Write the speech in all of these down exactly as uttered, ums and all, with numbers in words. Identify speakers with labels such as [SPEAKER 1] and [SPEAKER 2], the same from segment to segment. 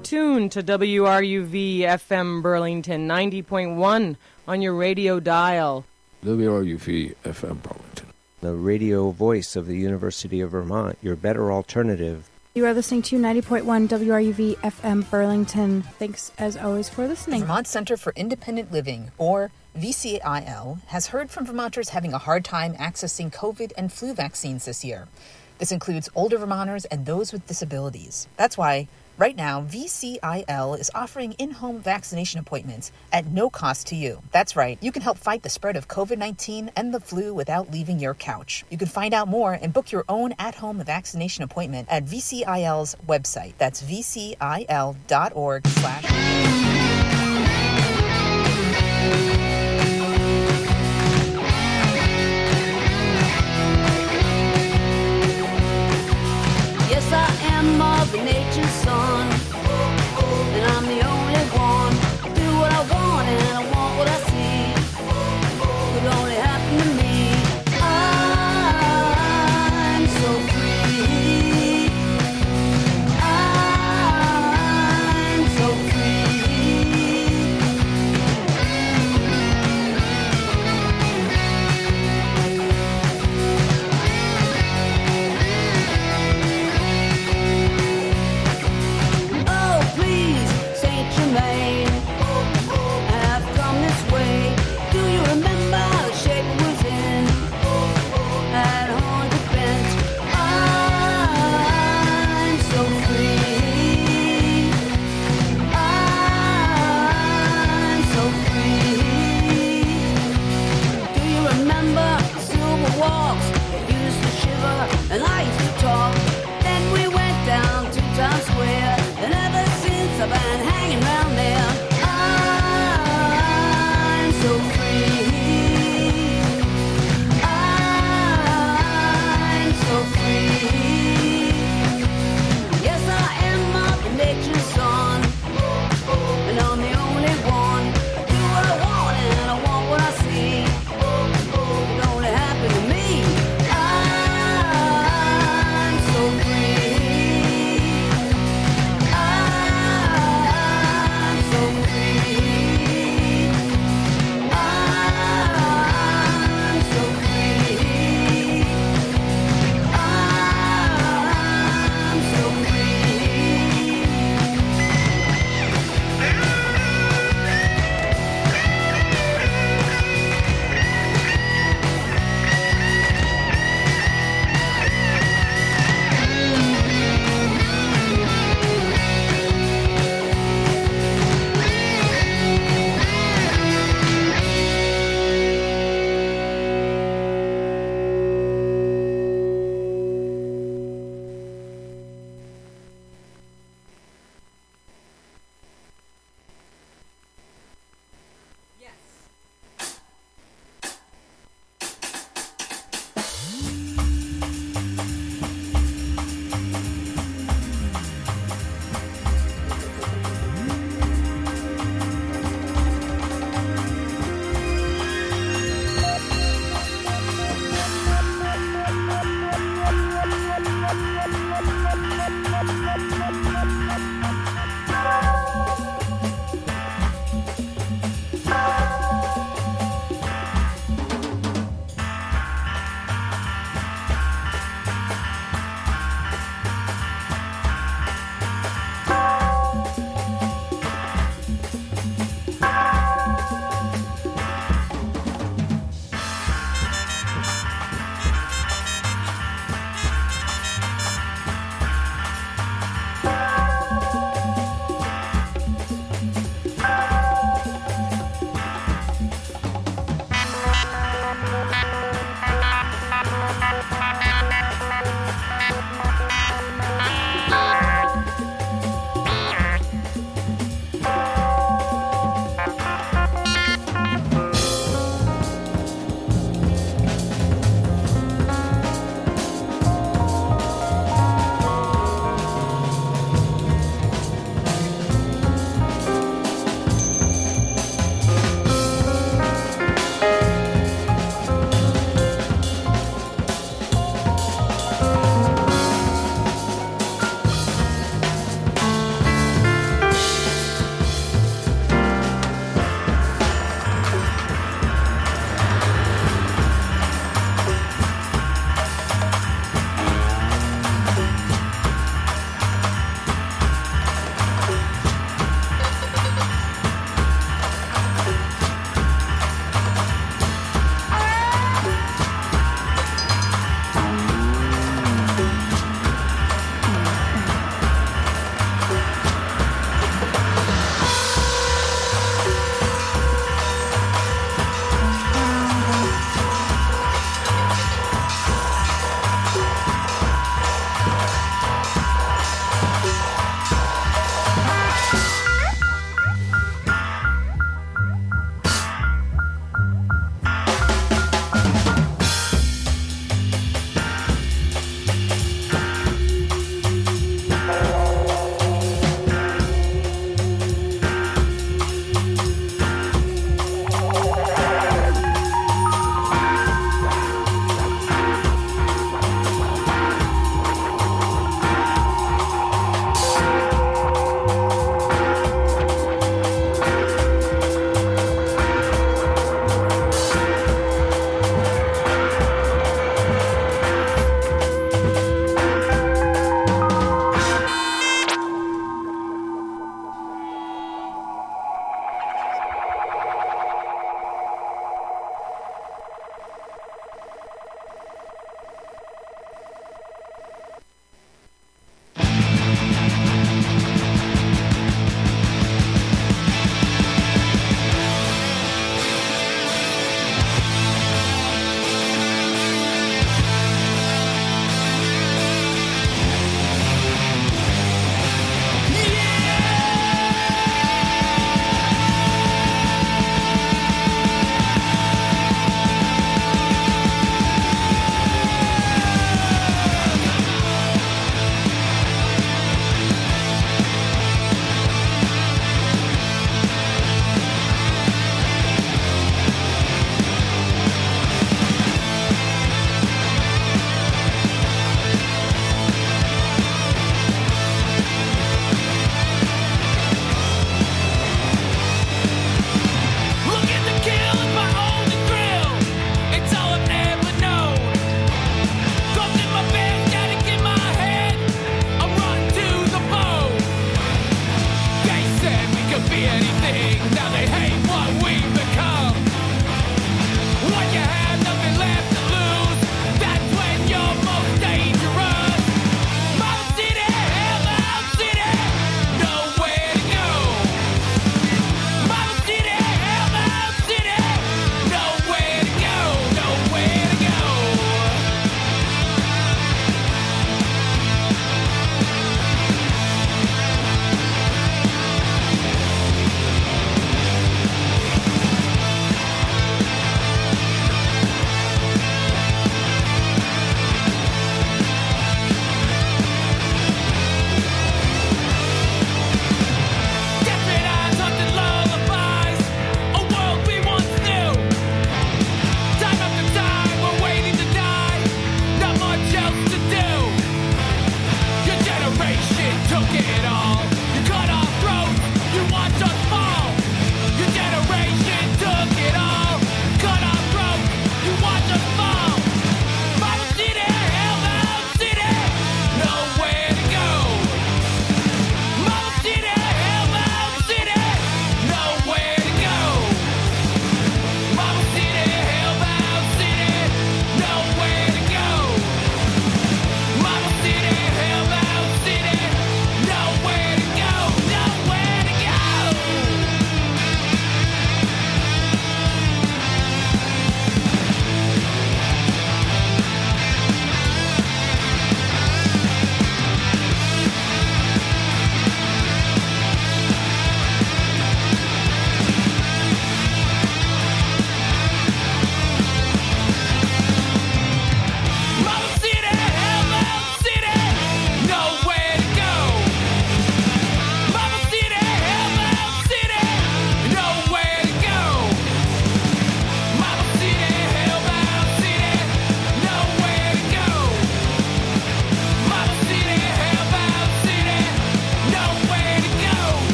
[SPEAKER 1] tuned to W R U V F M Burlington ninety point one on your radio dial.
[SPEAKER 2] W R U V F M Burlington,
[SPEAKER 3] the radio voice of the University of Vermont, your better alternative.
[SPEAKER 4] You are listening to ninety point one W R U V F M Burlington. Thanks, as always, for listening.
[SPEAKER 5] The Vermont Center for Independent Living, or V C I L, has heard from Vermonters having a hard time accessing COVID and flu vaccines this year. This includes older Vermonters and those with disabilities. That's why, right now, V C I L is offering in-home vaccination appointments at no cost to you. That's right, you can help fight the spread of COVID nineteen and the flu without leaving your couch. You can find out more and book your own at-home vaccination appointment at V C I L's website. That's V C I L dot org slash...
[SPEAKER 6] Mother Nature's son, and I'm the only one. I do what I want and I want what I see. Could only happen to me. I'm so free. I'm so free.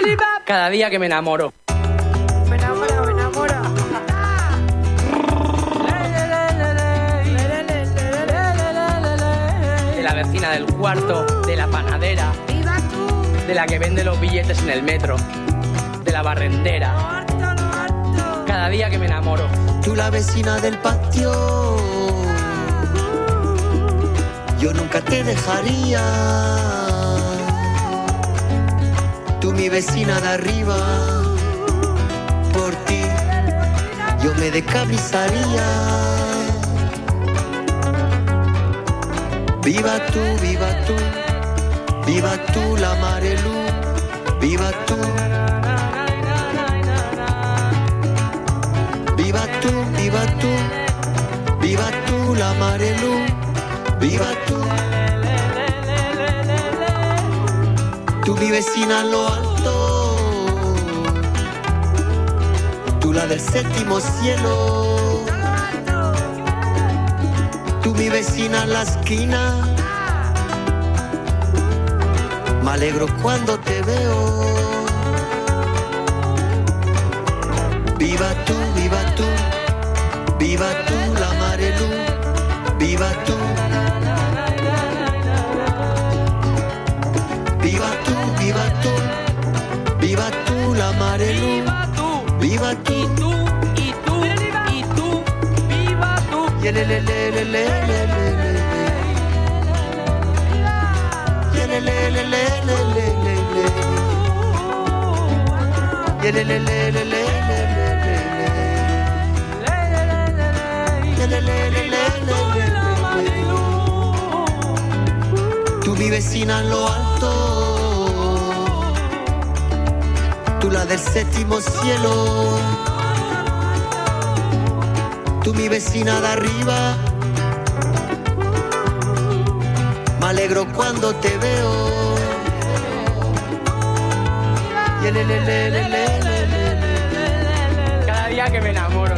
[SPEAKER 7] Cada día que me enamoro.
[SPEAKER 4] Me enamoro, me enamoro.
[SPEAKER 7] De la vecina del cuarto, de la panadera, de la que vende los billetes en el metro, de la barrendera. Cada día que me enamoro.
[SPEAKER 8] Tú la vecina del patio, yo nunca te dejaría. Tú mi vecina de arriba, por ti yo me decabrizaría. Viva tú, viva tú, viva tú la Marelú, viva tú. Viva tú, viva tú, viva tú la Marelú, viva tú. Tú mi vecina en lo alto, tú la del séptimo cielo. Tú mi vecina en la esquina, me alegro cuando te veo. Viva tú, viva tú, viva tú la Marelú, viva tú. Viva tú, viva tú, viva tú la Marelú, viva tú.
[SPEAKER 7] Y tú, y tú, y tú, viva tú.
[SPEAKER 8] Y le le le le le le le le. Y le le le le le le le. Y le le le le le le. Tú mi vecina en lo alto, tú la del séptimo cielo. Tú mi vecina de arriba, me alegro cuando te veo. Y le le le le le le.
[SPEAKER 7] Cada día que me enamoro.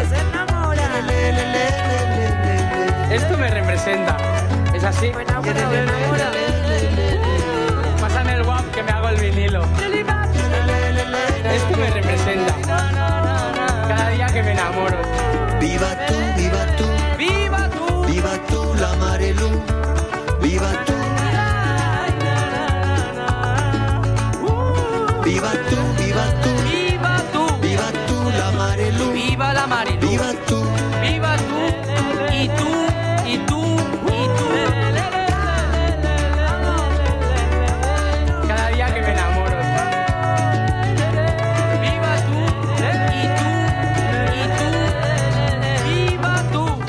[SPEAKER 7] Esto me representa. ¿Es así? Pásame el guap que me hago el vinilo. Esto me representa. Cada día que me enamoro.
[SPEAKER 8] Viva tú, viva tú,
[SPEAKER 7] viva tú,
[SPEAKER 8] viva tú la Marelú, viva tú. Viva tú, viva tú,
[SPEAKER 7] viva tú,
[SPEAKER 8] viva tú la Marelú,
[SPEAKER 7] viva la Marelú,
[SPEAKER 8] viva tú,
[SPEAKER 7] viva tú, y tú, y tú, y tú. Cada día que me enamoro. Viva tú, y tú, y tú, viva tú.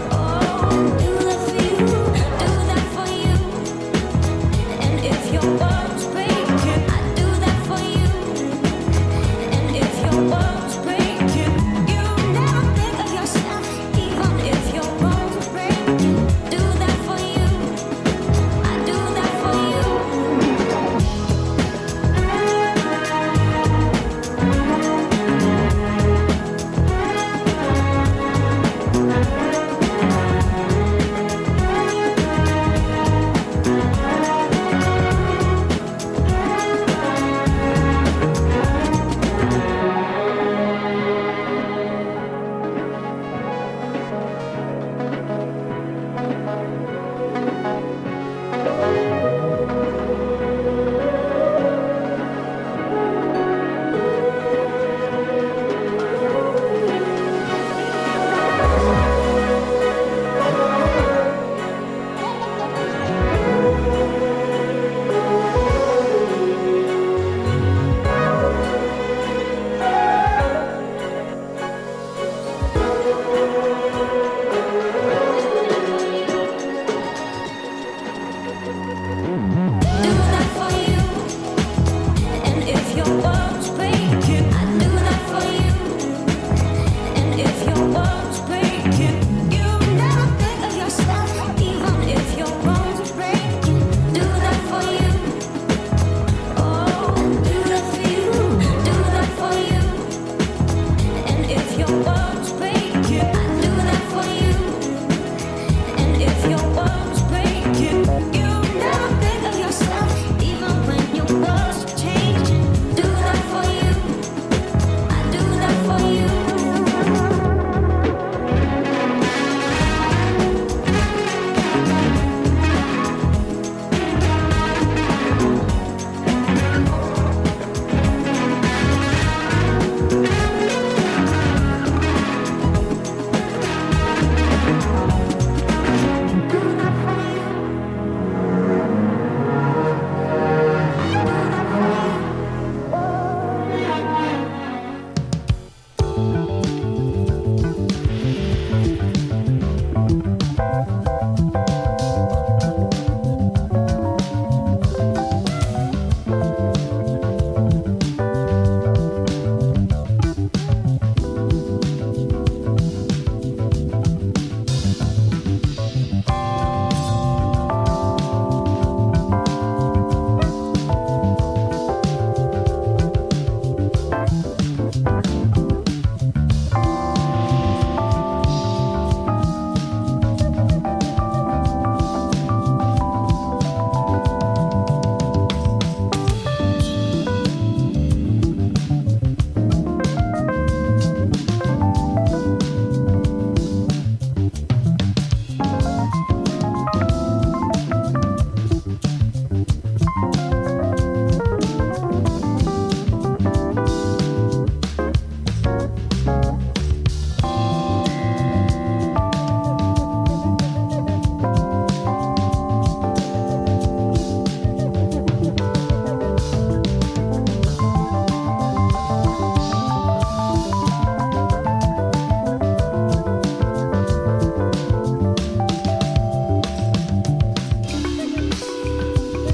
[SPEAKER 6] If you're